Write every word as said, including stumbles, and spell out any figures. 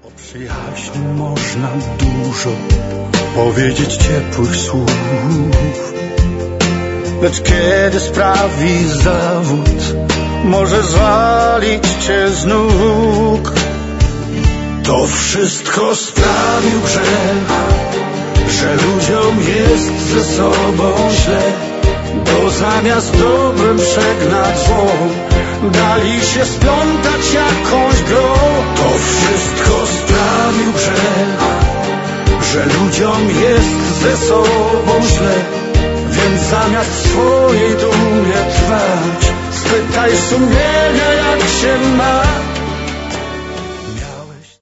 O przyjaźni można dużo powiedzieć ciepłych słów, lecz kiedy sprawi zawód, może zwalić cię z nóg. To wszystko sprawił grzech, że ludziom jest ze sobą źle, bo zamiast dobrem przegnać zło, dali się splątać jakąś grą. To wszystko sprawił grzech, że ludziom jest ze sobą źle, więc zamiast w swojej dumie trwać, spytaj sumienia, jak się ma.